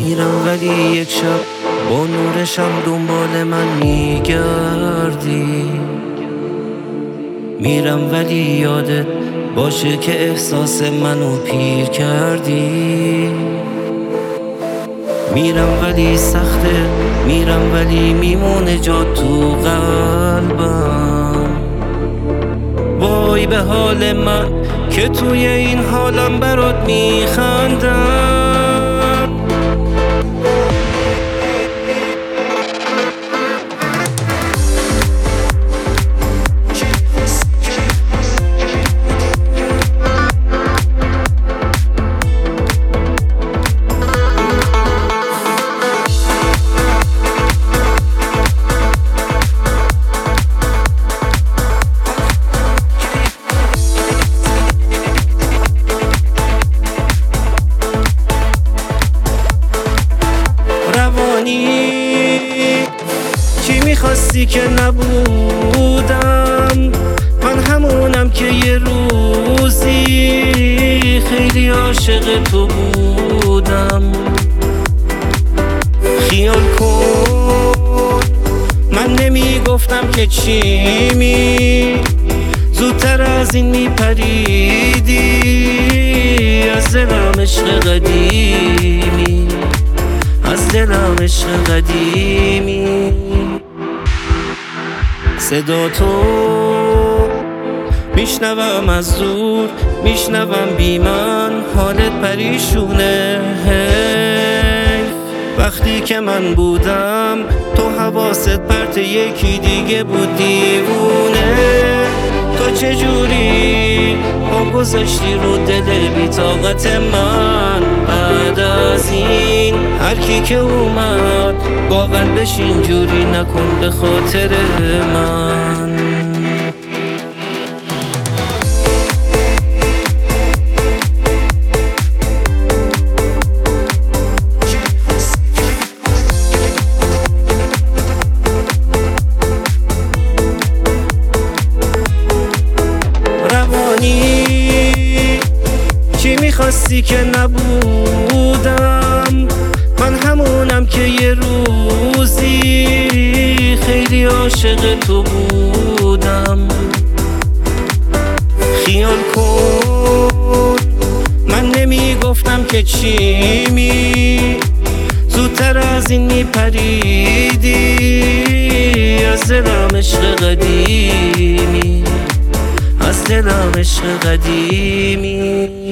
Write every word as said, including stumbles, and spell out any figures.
میرم ولی یک شب با نورشم دنبال من میگردی. میرم ولی یادت باشه که احساس منو پیر کردی. میرم ولی سخته، میرم ولی میمونه جا تو قلبم. وای به حال من که توی این حالم برات میخندم. چی میخواستی که نبودم؟ من همونم که یه روزی خیلی عاشق تو بودم. خیال کن من نمیگفتم که چی می زودتر از این میپریدی از دلم عشق قدیمی، از دلم عشق قدیمی. صدا تو میشنوم از دور، میشنوم بی من حالت پریشونه. وقتی که من بودم تو حواست پرت یکی دیگه بود دیوونه. تو چجوری پا گذاشتی رو دل بی طاقت من؟ بعد از این هر کی که اومد با قلبش اینجوری نکن به خاطر من. چی میخواستی که نبودم؟ من همونم که یه روزی خیلی عاشق تو بودم. خیال کن من نمیگفتم که چی می زودتر از این میپریدی از دلم عشق قدیمی، از دلم عشق قدیمی.